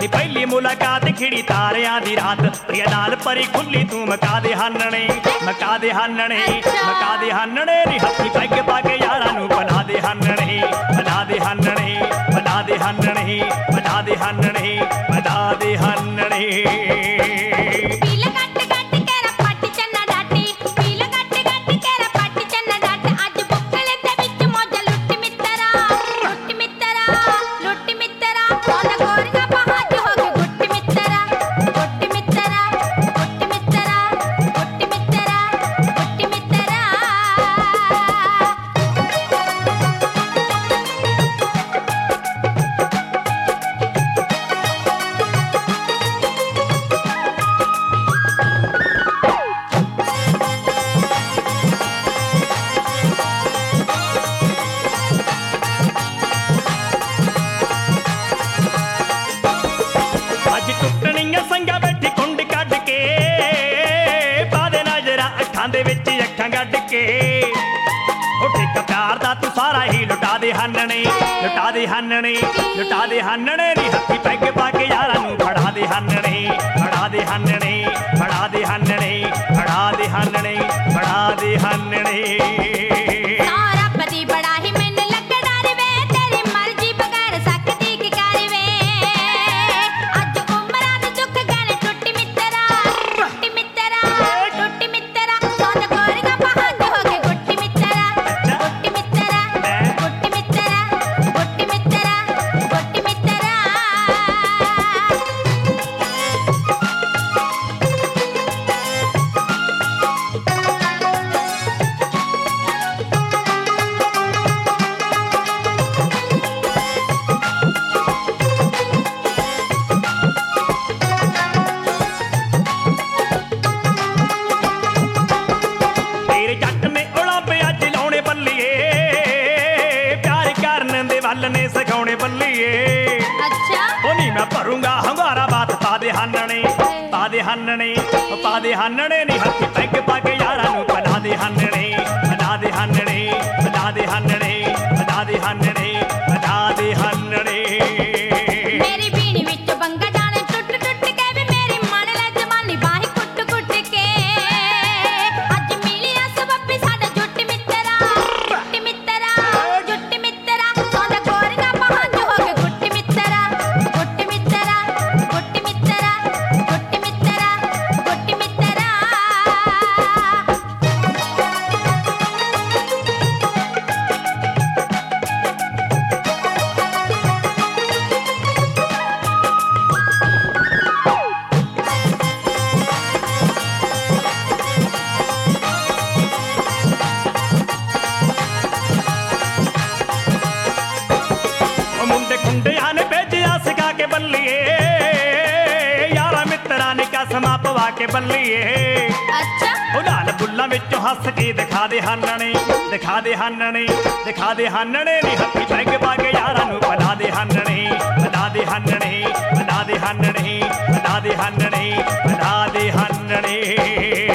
नी पहली मुलाकात खिड़ी तारियां दी रात प्रिया नाल परी खुली तू मका दे हानने मका दे हानने मका दे हानने नी हत्थी पैग पा के यारां नू बना दे हानने बना दे हानने बना दे हानने बना दे हानने बना दे हानने प्यार दा तू सारा ही लुटा दे हानने लुटा दे हानने लुटा दे हानने नी हत्थी पैग पा के यारां नू फड़ा दे हानने फड़ा दे हानने फड़ा दे हानने फड़ा दे हानने फड़ा दे हानने पा दे हानने नी हत्थी पैग पा के यारां नू बना दे हानने बना दे हानने बना दे हानने बना दे हानने बना दे हानने मेरी बीनी विच बंगा जाने टुट टुट के भी मेरी मन ले जवानी बाही कुट कुट के अज मिलिया सबब्बी साडा जुट मित्तरा सोंदा गोरियां पहां जो हो के गुट मित्तरा गुट मित्तरा गुट मित्तरा गुट मित्तरा गुट मित्तरा मुंडे खुंडिया ने भेजिया सिखा के बल्लिए यारा मित्रा ने कसमा पवा के बल्लिए अच्छा लाल बुल्ला विचों हस के दिखा दे हानने दिखा दे हानने दिखा दे हानने नी हत्थी पैग पा के यारां नू बना दे हानने बना दे हानने बना दे हानने बना दे हानने बना दे हानने